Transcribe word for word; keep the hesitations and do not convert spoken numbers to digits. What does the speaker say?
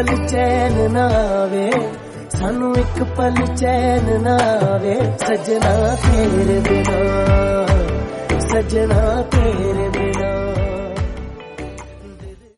पल चैन ना आवे, सानू एक पल चैन ना आवे। सजना तेरे बिना, सजना तेरे बिना।